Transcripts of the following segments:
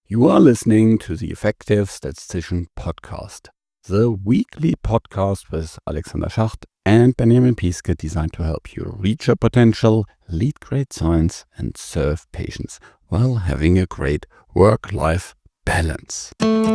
You are listening to the Effective Statistician Podcast, the weekly podcast with Alexander Schacht and Benjamin Piske designed to help you reach your potential, lead great science, and serve patients while having a great work-life balance.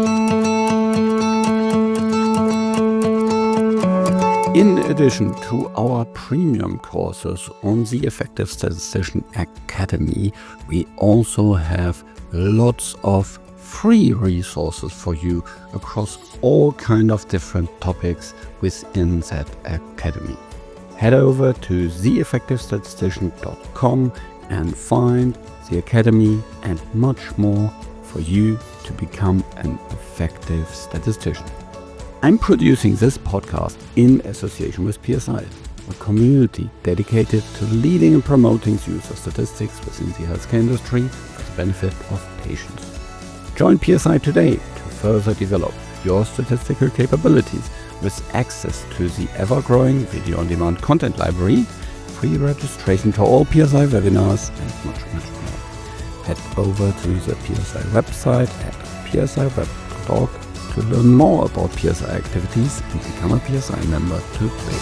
In addition to our premium courses on the Effective Statistician Academy, we also have lots of free resources for you across all kind of different topics within that academy. Head over to theeffectivestatistician.com and find the academy and much more for you to become an effective statistician. I'm producing this podcast in association with PSI, a community dedicated to leading and promoting the use of statistics within the healthcare industry for the benefit of patients. Join PSI today to further develop your statistical capabilities with access to the ever-growing video-on-demand content library, free registration to all PSI webinars, and much more. Head over to the PSI website at psiweb.org to learn more about PSI activities and become a PSI member today.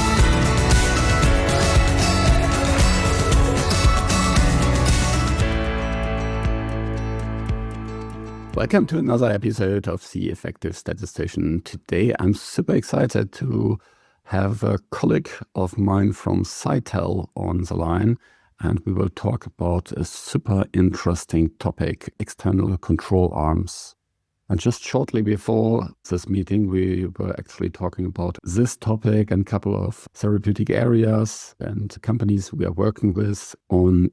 Welcome to another episode of The Effective Statistician. Today I'm super excited to have a colleague of mine from Cytel on the line, and we will talk about a super interesting topic, external control arms. And just shortly before this meeting, we were actually talking about this topic and a couple of therapeutic areas and companies we are working with on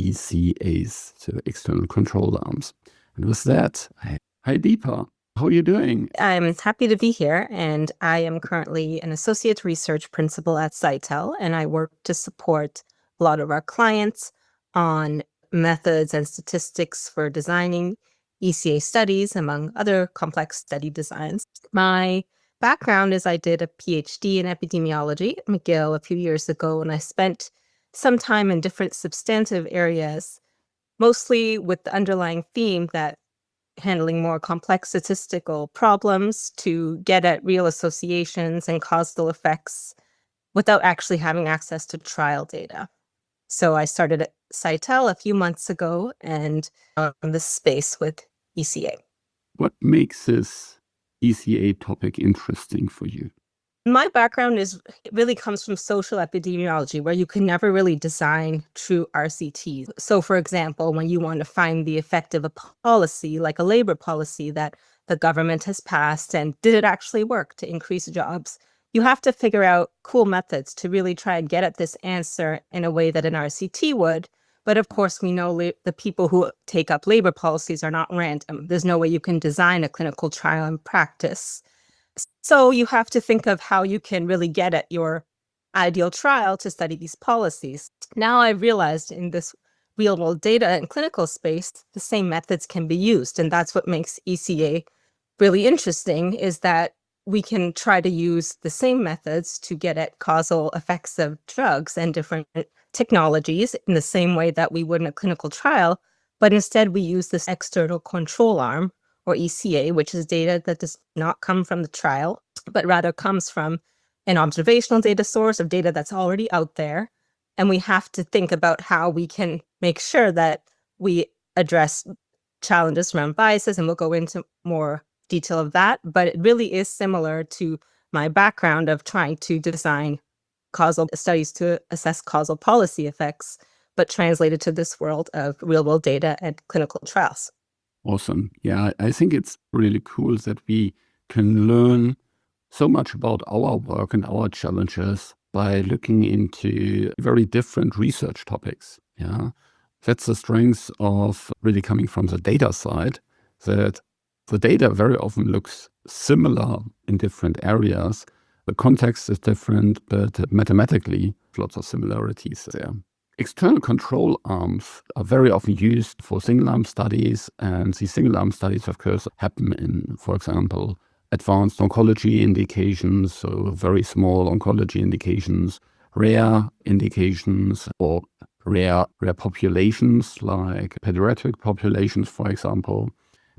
ECAs, so external control arms. And with that, hi Deepa, how are you doing? I'm happy to be here, and I am currently an associate research principal at Cytel, and I work to support a lot of our clients on methods and statistics for designing ECA studies, among other complex study designs. My background is I did a PhD in epidemiology at McGill a few years ago, and I spent some time in different substantive areas, mostly with the underlying theme that handling more complex statistical problems to get at real associations and causal effects without actually having access to trial data. So I started at Cytel a few months ago and on this space with ECA. What makes this ECA topic interesting for you? My background really comes from social epidemiology, where you can never really design true RCTs. So, for example, when you want to find the effect of a policy, like a labor policy that the government has passed, and did it actually work to increase jobs, you have to figure out cool methods to really try and get at this answer in a way that an RCT would. But of course, we know the people who take up labor policies are not random. There's no way you can design a clinical trial in practice. So you have to think of how you can really get at your ideal trial to study these policies. Now I've realized in this real-world data and clinical space, the same methods can be used. And that's what makes ECA really interesting, is that we can try to use the same methods to get at causal effects of drugs and different technologies in the same way that we would in a clinical trial. But instead, we use this external control arm, or ECA, which is data that does not come from the trial, but rather comes from an observational data source of data that's already out there. And we have to think about how we can make sure that we address challenges around biases, and we'll go into more detail of that. But it really is similar to my background of trying to design causal studies to assess causal policy effects, but translated to this world of real-world data and clinical trials. Awesome. Yeah, I think it's really cool that we can learn so much about our work and our challenges by looking into very different research topics. Yeah, that's the strength of really coming from the data side, that the data very often looks similar in different areas. The context is different, but mathematically, lots of similarities there. External control arms are very often used for single-arm studies, and these single-arm studies, of course, happen in, for example, advanced oncology indications, so very small oncology indications, rare indications, or rare populations like pediatric populations, for example.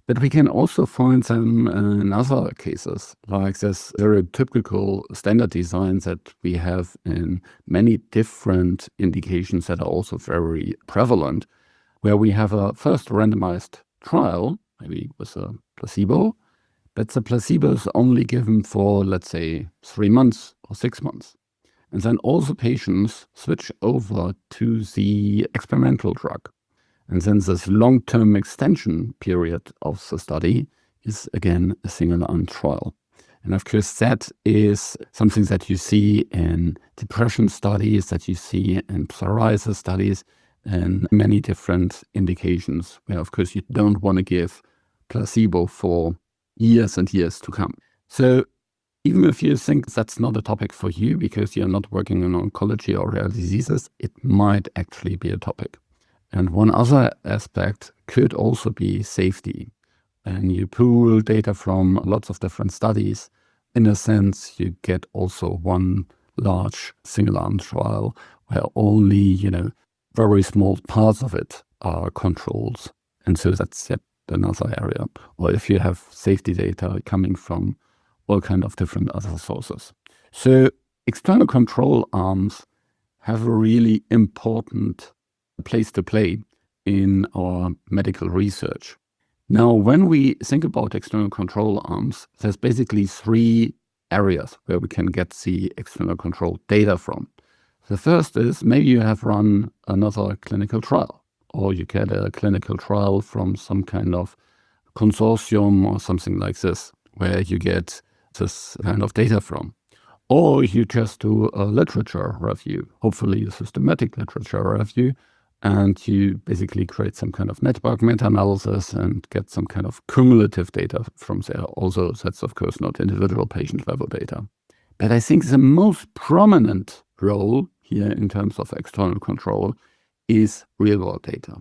But we can also find them in other cases, like this very typical standard designs that we have in many different indications that are also very prevalent, where we have a first randomized trial, maybe with a placebo, but the placebo is only given for, let's say, 3 months or 6 months. And then all the patients switch over to the experimental drug. And then this long-term extension period of the study is again a single arm trial. And of course, that is something that you see in depression studies, that you see in psoriasis studies, and many different indications where, of course, you don't want to give placebo for years and years to come. So even if you think that's not a topic for you because you're not working in oncology or rare diseases, it might actually be a topic. And one other aspect could also be safety. And you pool data from lots of different studies. In a sense, you get also one large single-arm trial where only, very small parts of it are controls. And so that's yet another area. Or if you have safety data coming from all kind of different other sources. So external control arms have a really important place to play in our medical research. Now, when we think about external control arms, there's basically 3 areas where we can get the external control data from. The first is maybe you have run another clinical trial, or you get a clinical trial from some kind of consortium or something like this, where you get this kind of data from. Or you just do a literature review, hopefully a systematic literature review, and you basically create some kind of network meta-analysis and get some kind of cumulative data from there. Also, that's of course not individual patient level data. But I think the most prominent role here in terms of external control is real-world data.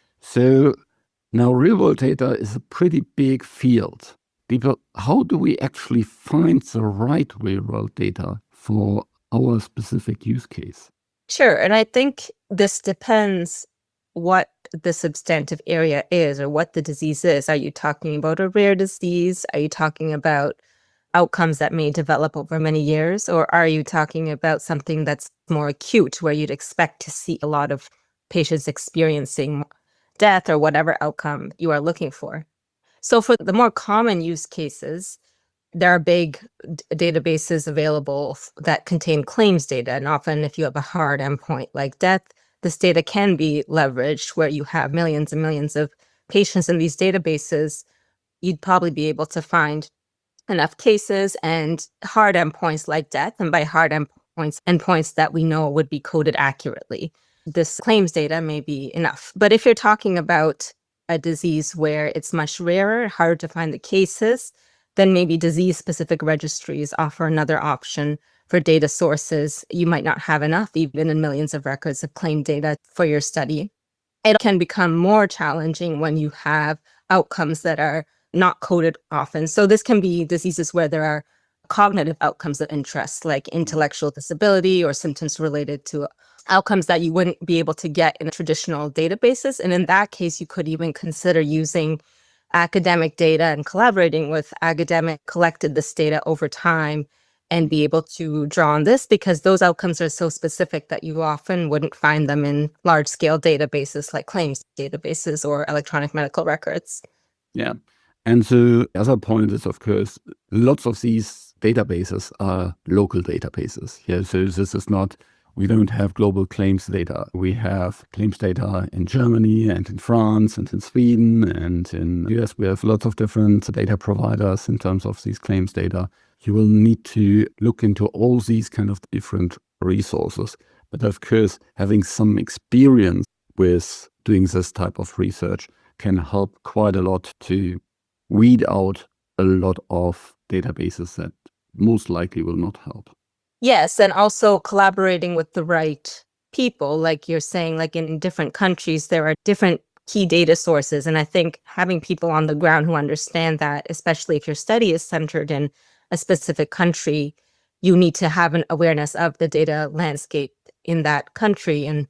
So now real-world data is a pretty big field. People, how do we actually find the right real-world data for our specific use case? Sure. And I think this depends what the substantive area is or what the disease is. Are you talking about a rare disease? Are you talking about outcomes that may develop over many years? Or are you talking about something that's more acute, where you'd expect to see a lot of patients experiencing death or whatever outcome you are looking for? So for the more common use cases, there are big databases available that contain claims data. And often if you have a hard endpoint like death, this data can be leveraged where you have millions and millions of patients in these databases. You'd probably be able to find enough cases and hard endpoints like death. And by hard endpoints that we know would be coded accurately. This claims data may be enough. But if you're talking about a disease where it's much rarer, harder to find the cases, then maybe disease-specific registries offer another option for data sources. You might not have enough, even in millions of records of claim data for your study. It can become more challenging when you have outcomes that are not coded often. So this can be diseases where there are cognitive outcomes of interest, like intellectual disability or symptoms related to outcomes that you wouldn't be able to get in traditional databases. And in that case, you could even consider using academic data and collaborating with academic collected this data over time and be able to draw on this, because those outcomes are so specific that you often wouldn't find them in large-scale databases like claims databases or electronic medical records. Yeah. And the other point is, of course, lots of these databases are local databases. Yeah, so this is not, we don't have global claims data. We have claims data in Germany and in France and in Sweden and in the US. We have lots of different data providers in terms of these claims data. You will need to look into all these kind of different resources. But of course, having some experience with doing this type of research can help quite a lot to weed out a lot of databases that most likely will not help. Yes, and also collaborating with the right people, like you're saying, like in different countries, there are different key data sources. And I think having people on the ground who understand that, especially if your study is centered in a specific country, you need to have an awareness of the data landscape in that country. And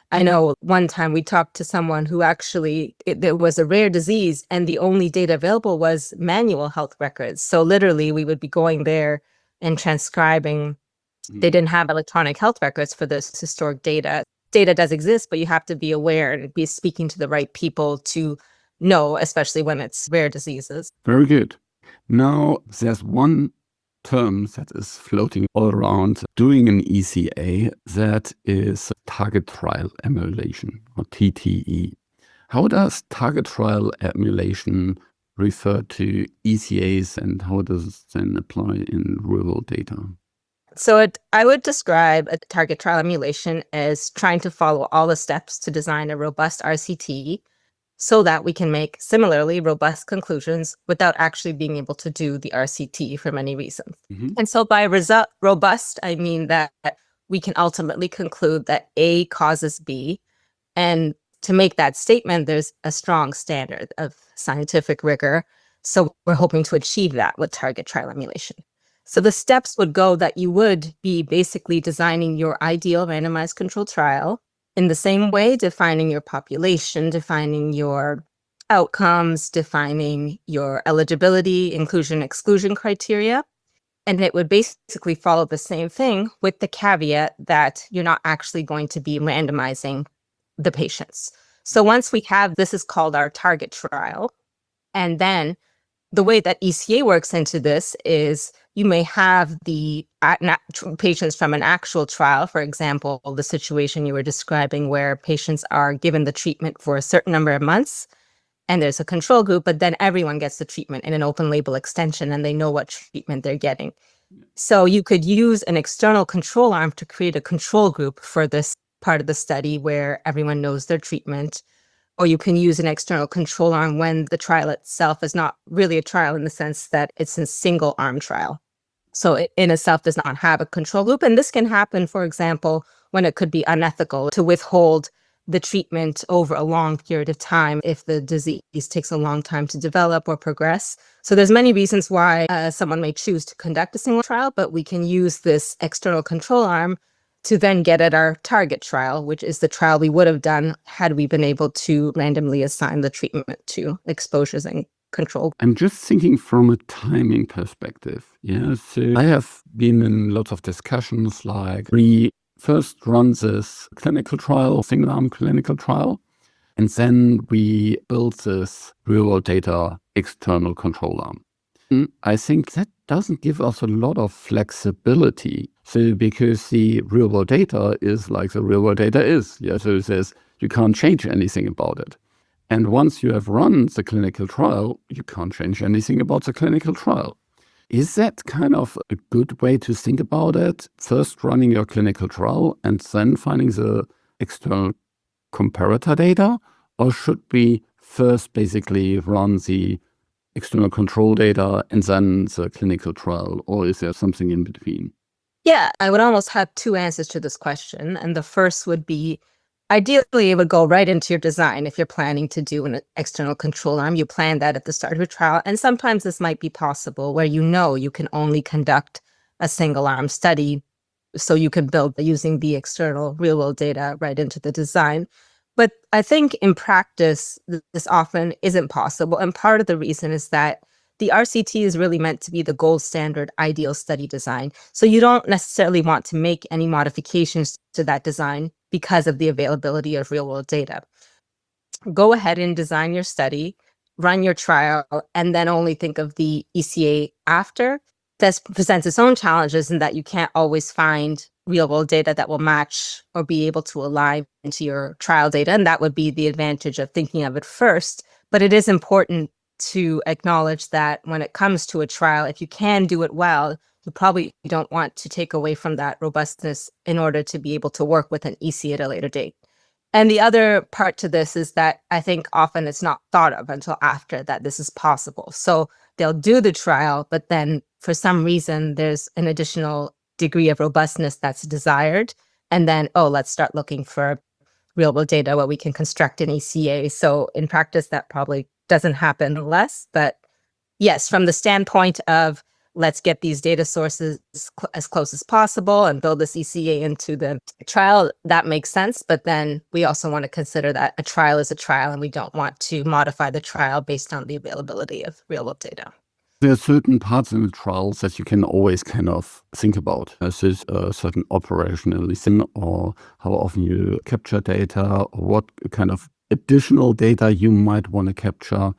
I know one time we talked to someone who actually, there was a rare disease and the only data available was manual health records. So literally we would be going there and transcribing. They didn't have electronic health records for this historic data. Data does exist, but you have to be aware and be speaking to the right people to know, especially when it's rare diseases. Very good. Now, there's one term that is floating all around doing an ECA, that is target trial emulation, or TTE. How does target trial emulation refer to ECAs, and how does it then apply in real-world data? So I would describe a target trial emulation as trying to follow all the steps to design a robust RCT so that we can make similarly robust conclusions without actually being able to do the RCT for many reasons. And so by robust, I mean that we can ultimately conclude that A causes B. And to make that statement, there's a strong standard of scientific rigor. So we're hoping to achieve that with target trial emulation. So the steps would go that you would be basically designing your ideal randomized controlled trial, in the same way, defining your population, defining your outcomes, defining your eligibility, inclusion, exclusion criteria. And it would basically follow the same thing with the caveat that you're not actually going to be randomizing the patients. So once we have, this is called our target trial. And then the way that ECA works into this is you may have the patients from an actual trial, for example, the situation you were describing where patients are given the treatment for a certain number of months and there's a control group, but then everyone gets the treatment in an open label extension and they know what treatment they're getting. So you could use an external control arm to create a control group for this part of the study where everyone knows their treatment. Or you can use an external control arm when the trial itself is not really a trial in the sense that it's a single arm trial. So it in itself does not have a control group. And this can happen, for example, when it could be unethical to withhold the treatment over a long period of time if the disease takes a long time to develop or progress. So there's many reasons why someone may choose to conduct a single trial, but we can use this external control arm to then get at our target trial, which is the trial we would have done had we been able to randomly assign the treatment to exposures and control. I'm just thinking from a timing perspective. Yeah, so I have been in lots of discussions like we first run this clinical trial, single arm clinical trial, and then we build this real world data external control arm. I think that doesn't give us a lot of flexibility. So because the real world data is like the real world data is. Yeah, so it says you can't change anything about it. And once you have run the clinical trial, you can't change anything about the clinical trial. Is that kind of a good way to think about it? First running your clinical trial and then finding the external comparator data? Or should we first basically run the external control data and then the clinical trial? Or is there something in between? Yeah, I would almost have two answers to this question. And the first would be, ideally, it would go right into your design. If you're planning to do an external control arm, you plan that at the start of your trial. And sometimes this might be possible where you can only conduct a single arm study. So you can build using the external real world data right into the design. But I think in practice, this often isn't possible. And part of the reason is that the RCT is really meant to be the gold standard ideal study design. So you don't necessarily want to make any modifications to that design because of the availability of real world data. Go ahead and design your study, run your trial, and then only think of the ECA after. This presents its own challenges in that you can't always find real world data that will match or be able to align into your trial data. And that would be the advantage of thinking of it first. But it is important to acknowledge that when it comes to a trial, if you can do it well, you probably don't want to take away from that robustness in order to be able to work with an EC at a later date. And the other part to this is that I think often it's not thought of until after that this is possible. So they'll do the trial, but then for some reason, there's an additional degree of robustness that's desired. And then, let's start looking for real world data where we can construct an ECA. So in practice, that probably doesn't happen less. But yes, from the standpoint of let's get these data sources as close as possible and build this ECA into the trial, that makes sense. But then we also want to consider that a trial is a trial, and we don't want to modify the trial based on the availability of real-world data. There are certain parts in the trials that you can always kind of think about. This is a certain operationalism, or how often you capture data, or what kind of additional data you might want to capture.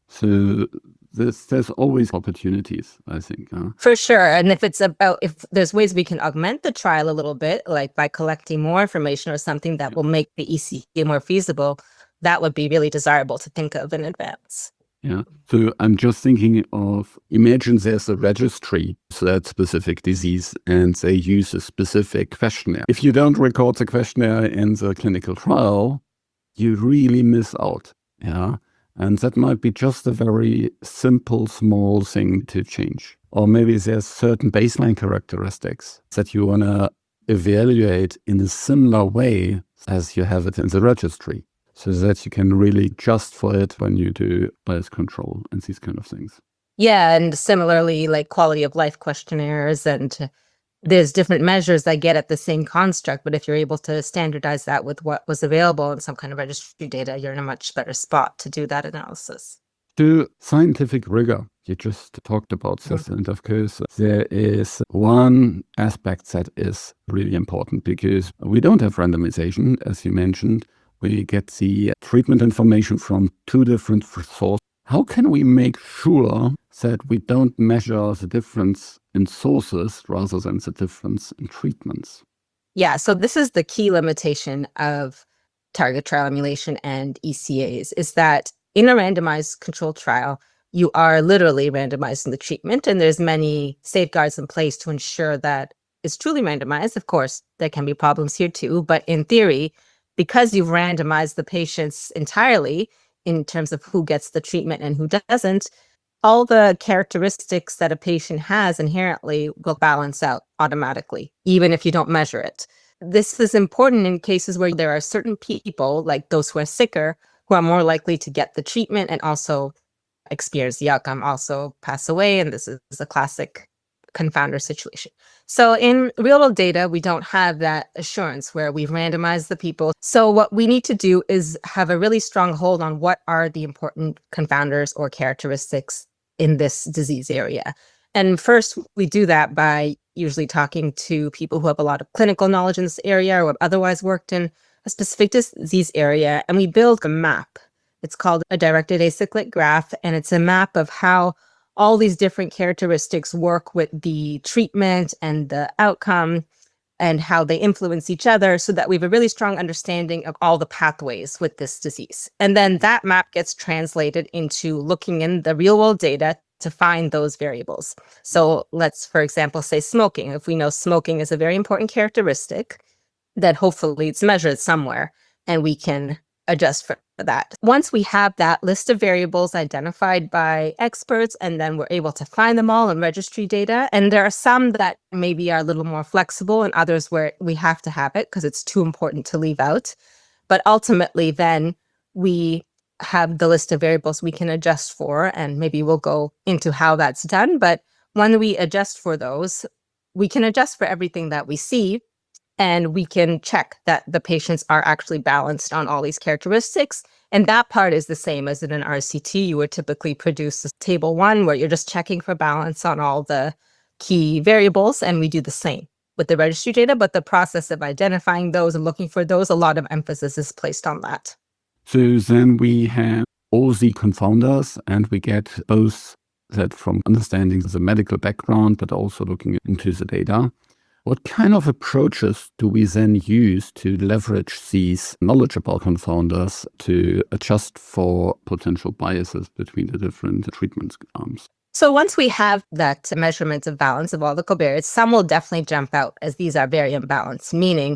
So there's always opportunities, I think. For sure. And if there's ways we can augment the trial a little bit, like by collecting more information or something that will make the ECA more feasible, that would be really desirable to think of in advance. Yeah. So I'm just thinking of, imagine there's a registry for that specific disease and they use a specific questionnaire. If you don't record the questionnaire in the clinical trial, you really miss out. Yeah. And that might be just a very simple, small thing to change. Or maybe there's certain baseline characteristics that you want to evaluate in a similar way as you have it in the registry, so that you can really adjust for it when you do bias control and these kind of things. Yeah, and similarly, like quality of life questionnaires, and there's different measures that get at the same construct, but if you're able to standardize that with what was available in some kind of registry data, you're in a much better spot to do that analysis. To scientific rigor, you just talked about this, and of course, there is one aspect that is really important, because we don't have randomization, as you mentioned. We get the treatment information from two different sources. How can we make sure that we don't measure the difference in sources rather than the difference in treatments? Yeah, so this is the key limitation of target trial emulation and ECAs, is that in a randomized controlled trial, you are literally randomizing the treatment, and there's many safeguards in place to ensure that it's truly randomized. Of course, there can be problems here too, but in theory, because you've randomized the patients entirely in terms of who gets the treatment and who doesn't, all the characteristics that a patient has inherently will balance out automatically, even if you don't measure it. This is important in cases where there are certain people, like those who are sicker, who are more likely to get the treatment and also experience the outcome, also pass away. And this is a classic confounder situation. So in real world data, we don't have that assurance where we've randomized the people. So what we need to do is have a really strong hold on what are the important confounders or characteristics in this disease area. And first, we do that by usually talking to people who have a lot of clinical knowledge in this area or have otherwise worked in a specific disease area. And we build a map. It's called a directed acyclic graph, and it's a map of how all these different characteristics work with the treatment and the outcome and how they influence each other, so that we have a really strong understanding of all the pathways with this disease. And then that map gets translated into looking in the real world data to find those variables. So let's, for example, say smoking. If we know smoking is a very important characteristic, then hopefully it's measured somewhere and we can adjust for that. Once we have that list of variables identified by experts, and then we're able to find them all in registry data, and there are some that maybe are a little more flexible and others where we have to have it because it's too important to leave out. But ultimately, then we have the list of variables we can adjust for, and maybe we'll go into how that's done. But when we adjust for those, we can adjust for everything that we see, and we can check that the patients are actually balanced on all these characteristics. And that part is the same as in an RCT. You would typically produce a table 1 where you're just checking for balance on all the key variables. And we do the same with the registry data. But the process of identifying those and looking for those, a lot of emphasis is placed on that. So then we have all the confounders, and we get both that from understanding the medical background, but also looking into the data. What kind of approaches do we then use to leverage these knowledgeable confounders to adjust for potential biases between the different treatment arms? So once we have that measurement of balance of all the covariates, some will definitely jump out as these are very imbalanced, meaning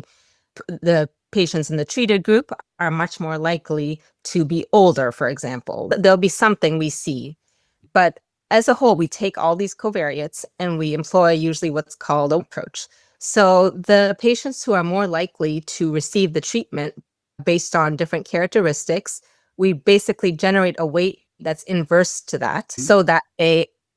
the patients in the treated group are much more likely to be older, for example. There'll be something we see, but as a whole, we take all these covariates and we employ usually what's called an approach. So the patients who are more likely to receive the treatment based on different characteristics, we basically generate a weight that's inverse to that, so that a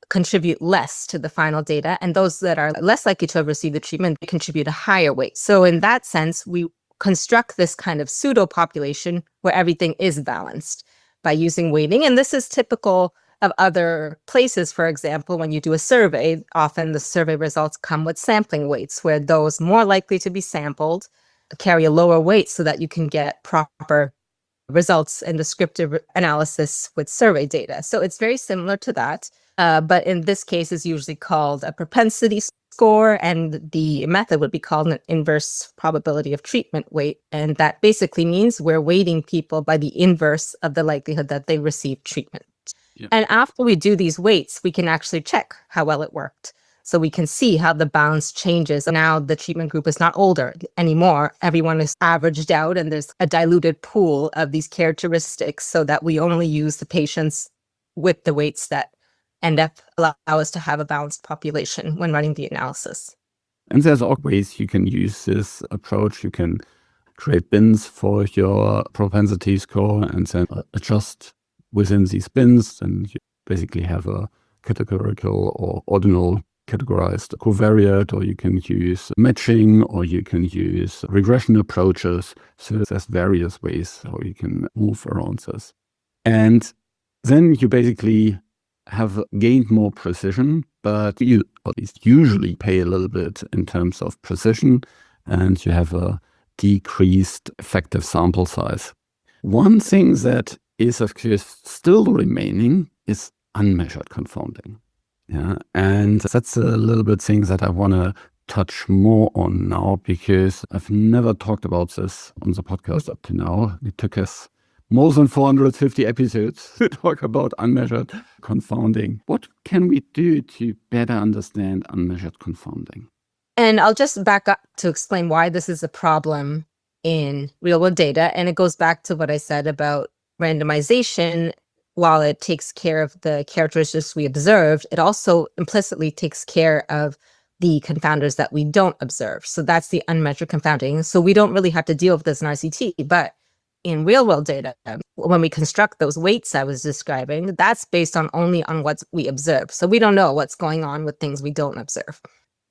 contribute less to the final data, and those that are less likely to have received the treatment contribute a higher weight. So in that sense, we construct this kind of pseudo population where everything is balanced by using weighting. And this is typical of other places. For example, when you do a survey, often the survey results come with sampling weights, where those more likely to be sampled carry a lower weight so that you can get proper results and descriptive analysis with survey data. So it's very similar to that. But in this case, is usually called a propensity score, and the method would be called an inverse probability of treatment weight. And that basically means we're weighting people by the inverse of the likelihood that they receive treatment. Yeah. And after we do these weights, we can actually check how well it worked. So we can see how the balance changes. Now the treatment group is not older anymore. Everyone is averaged out, and there's a diluted pool of these characteristics so that we only use the patients with the weights that end up allow us to have a balanced population when running the analysis. And there's all ways you can use this approach. You can create bins for your propensity score and then adjust within these bins. And you basically have a categorical or ordinal categorized covariate, or you can use matching, or you can use regression approaches. So there's various ways how you can move around this. And then you basically have gained more precision, but you at least usually pay a little bit in terms of precision, and you have a decreased effective sample size. One thing that is, of course, still remaining is unmeasured confounding. Yeah, and that's a little bit thing that I want to touch more on now, because I've never talked about this on the podcast up to now. It took us more than 450 episodes to talk about unmeasured confounding. What can we do to better understand unmeasured confounding? And I'll just back up to explain why this is a problem in real-world data. And it goes back to what I said about randomization. While it takes care of the characteristics we observed, it also implicitly takes care of the confounders that we don't observe. So that's the unmeasured confounding. So we don't really have to deal with this in RCT, but in real world data, when we construct those weights I was describing, that's based on only on what we observe. So we don't know what's going on with things we don't observe.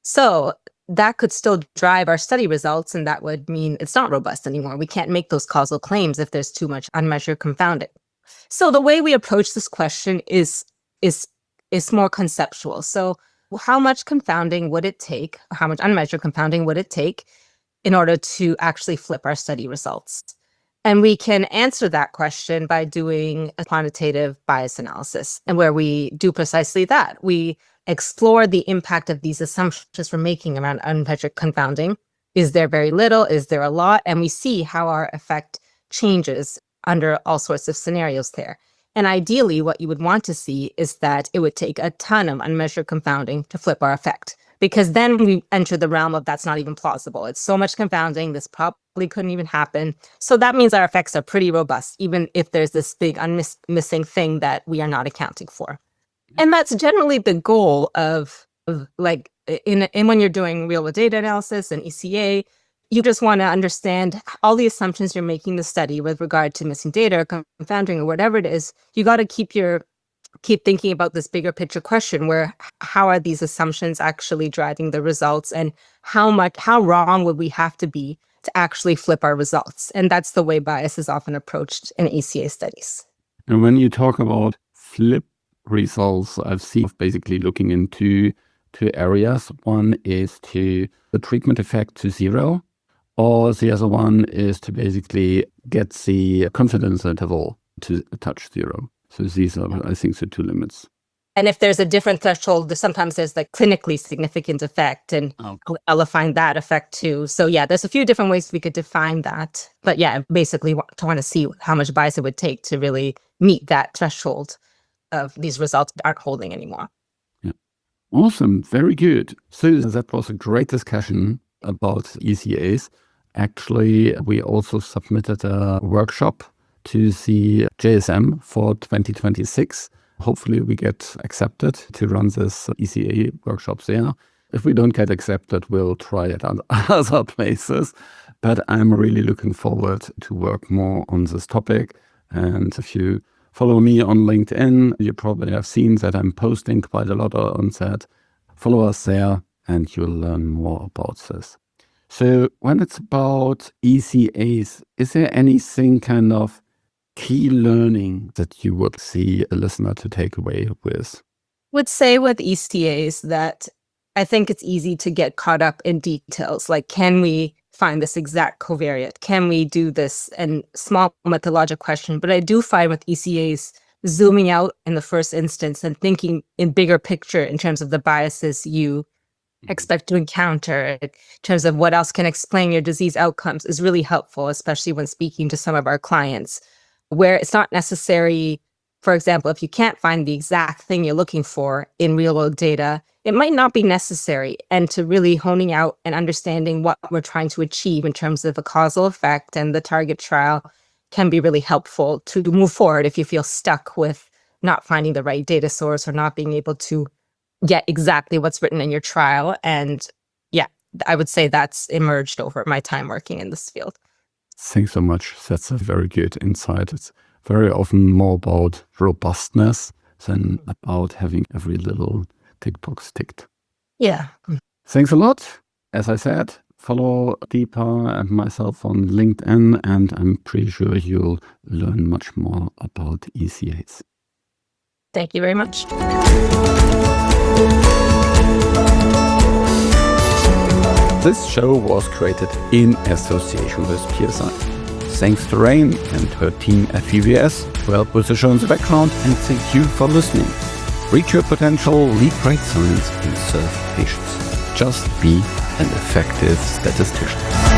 So that could still drive our study results, and that would mean it's not robust anymore. We can't make those causal claims if there's too much unmeasured confounding. So the way we approach this question is more conceptual. So how much confounding would it take, how much unmeasured confounding would it take in order to actually flip our study results? And we can answer that question by doing a quantitative bias analysis, and where we do precisely that. We explore the impact of these assumptions we're making around unmeasured confounding. Is there very little? Is there a lot? And we see how our effect changes under all sorts of scenarios there. And ideally, what you would want to see is that it would take a ton of unmeasured confounding to flip our effect, because then we enter the realm of that's not even plausible. It's so much confounding, this probably couldn't even happen. So that means our effects are pretty robust, even if there's this big missing thing that we are not accounting for. And that's generally the goal of like in when you're doing real world data analysis and ECA. You just want to understand all the assumptions you're making in the study with regard to missing data or confounding or whatever it is. You got to keep thinking about this bigger picture question, where how are these assumptions actually driving the results, and how wrong would we have to be to actually flip our results? And that's the way bias is often approached in ECA studies. And when you talk about flip results, I've seen basically looking into two areas. One is to the treatment effect to zero, or the other one is to basically get the confidence interval to touch zero. So these are, I think, the two limits. And if there's a different threshold, sometimes there's like clinically significant effect, and I'll define that effect too. So yeah, there's a few different ways we could define that. But yeah, basically want to see how much bias it would take to really meet that threshold of these results that aren't holding anymore. Yeah. Awesome. Very good. So that was a great discussion about ECAs. Actually, we also submitted a workshop to the JSM for 2026. Hopefully we get accepted to run this ECA workshops there. If we don't get accepted, we'll try it at other places. But I'm really looking forward to work more on this topic. And if you follow me on LinkedIn. You probably have seen that I'm posting quite a lot on that. Follow us there and you'll learn more about this. So when it's about ECAs, is there anything kind of key learning that you would see a listener to take away with? Would say with ECAs that I think it's easy to get caught up in details. Like, can we find this exact covariate? Can we do this? And small methodological question. But I do find with ECAs, zooming out in the first instance and thinking in bigger picture in terms of the biases you expect to encounter, in terms of what else can explain your disease outcomes, is really helpful, especially when speaking to some of our clients, where it's not necessary. For example, if you can't find the exact thing you're looking for in real world data, it might not be necessary. And to really honing out and understanding what we're trying to achieve in terms of a causal effect and the target trial can be really helpful to move forward if you feel stuck with not finding the right data source or not being able to get exactly what's written in your trial. And yeah, I would say that's emerged over my time working in this field. Thanks so much. That's a very good insight. It's very often more about robustness than about having every little tick box ticked. Yeah. Thanks a lot. As I said, follow Deepa and myself on LinkedIn, and I'm pretty sure you'll learn much more about ECAs. Thank you very much. This show was created in association with PSI. Thanks to Rain and her team at VVS for help with the show in the background, and thank you for listening. Reach your potential, lead great science, and serve patients. Just be an effective statistician.